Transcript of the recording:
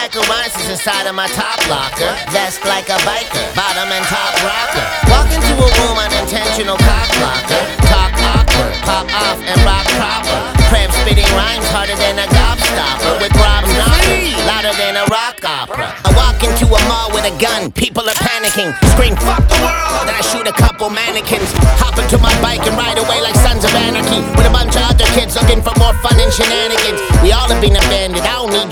stack of rhymes is inside of my top locker. Vest like a biker, bottom and top rocker. Walk into a room, unintentional cock blocker. Talk awkward, pop off and rock proper. Crab spitting rhymes harder than a gobstopper. With Rob knocking, louder than a rock opera. I walk into a mall with a gun, people are panicking. Scream, fuck the world, then I shoot a couple mannequins. Hop into my bike and ride away like Sons of Anarchy. With a bunch of other kids looking for more fun and shenanigans. We all have been abandoned, I don't need